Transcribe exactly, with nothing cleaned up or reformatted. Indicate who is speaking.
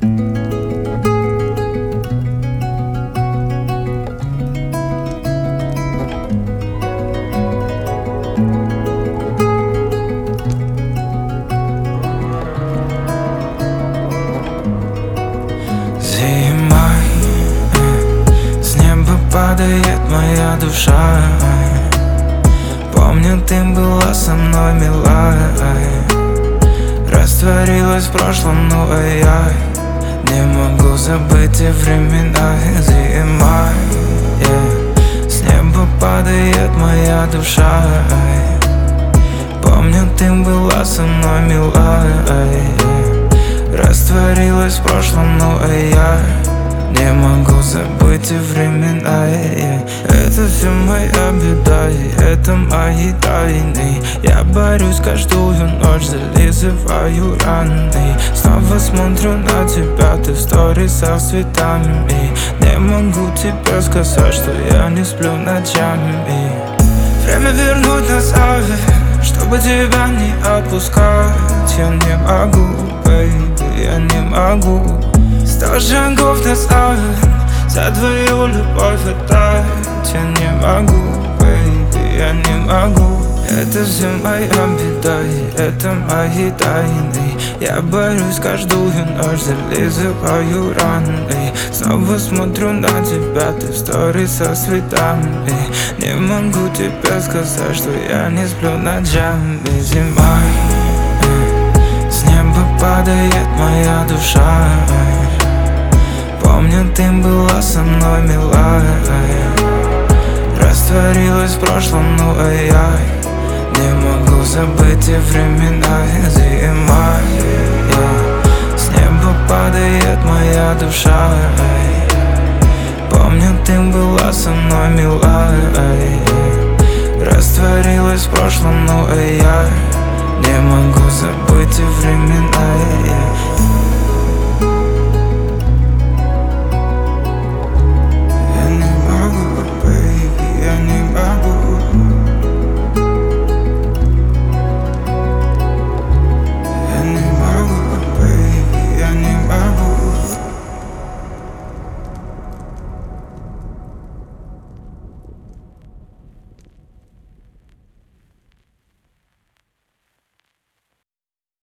Speaker 1: Зимой с неба падает моя душа. Помню, ты была со мной милая, растворилась в прошлом, ну а я не могу забыть те времена. Зимой yeah. С неба падает моя душа. Помню, ты была со мной милая, растворилась в прошлом, ну а я не могу забыть те времена. yeah. Это все моя беда, и это мои тайны. Я борюсь каждую ночь, зализываю раны. Снова смотрю на тебя, ты в сторисах с цветами. Не могу тебе сказать, что я не сплю ночами. Время вернуть назад, чтобы тебя не отпускать. Я не могу, baby, я не могу. Сто шагов назад, за твою любовь отдать. Я не могу, baby, я не могу. Это все моя беда, и это мои тайны. Я борюсь каждую ночь, зализываю раны. Снова смотрю на тебя, ты в сторис со цветами. Не могу тебе сказать, что я не сплю ночами. Зимой с неба падает моя душа. Помню, ты была со мной милая, растворилась в прошлом, ну а я не могу забыть те времена. Зимой yeah. С неба падает моя душа. Помню, ты была со мной милая, растворилась в прошлом, ну а я не могу забыть те времена. yeah.